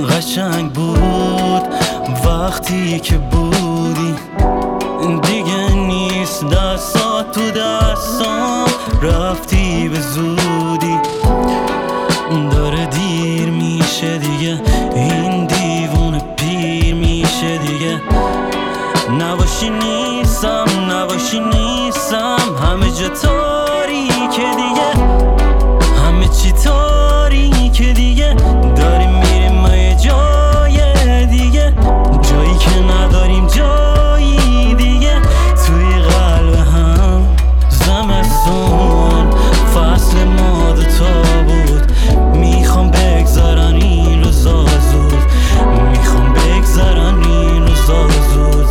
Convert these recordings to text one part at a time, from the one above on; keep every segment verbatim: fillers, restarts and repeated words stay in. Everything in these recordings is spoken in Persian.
قشنگ بود وقتی که بودی، دیگه نیست دستات تو دستام، رفتی به زودی. داره دیر میشه دیگه، این دیوونه پیر میشه دیگه. نباشی نیستم، نباشی نیستم، همه جا تاریکه دیگه، همه چی تاریکه دیگه. داریم میریم ما یه جای دیگه، جایی که نداریم جایی دیگه. توی قلب هم زمستون فصل ما دوتا بود، میخوام بگذارن این روزا زود، میخوام بگذارن این روزا زود.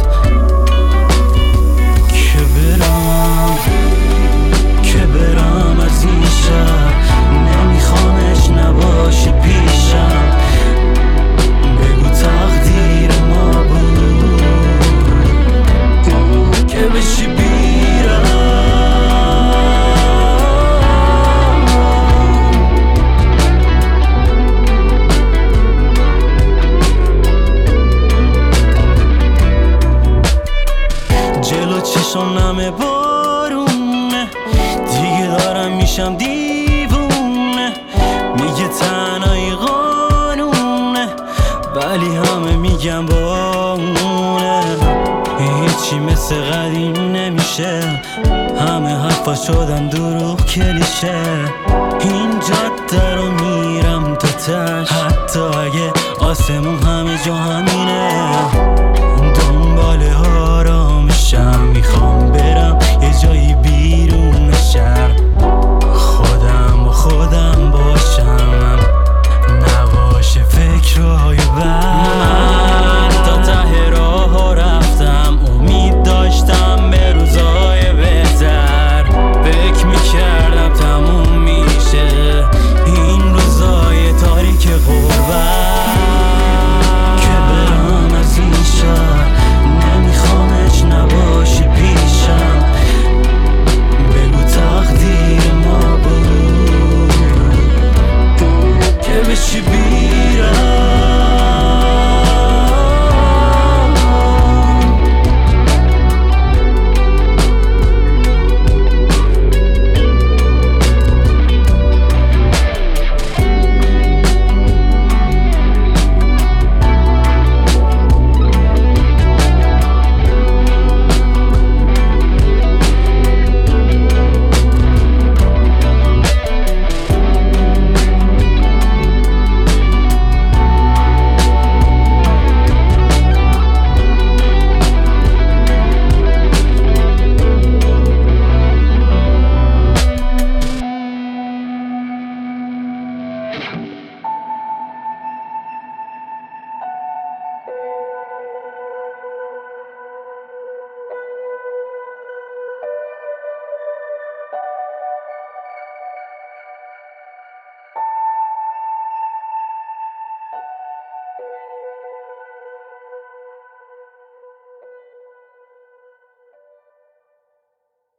که برم که برم از این شهر، نمیخوامش نباشی پیشم. بگو تقدیر ما بود که بشی بیرم. جلو چشم نمه بارونه، دیگه دارم میشم دیوونه. میگه تنهایی قانونه، ولی همه میگم بامونه. هیچی مثل قدیم نمیشه، همه حرفا شدن دروغ کلیشه. این جاده رو میرم تا تش، حتی اگه آسمون همه جا همینه.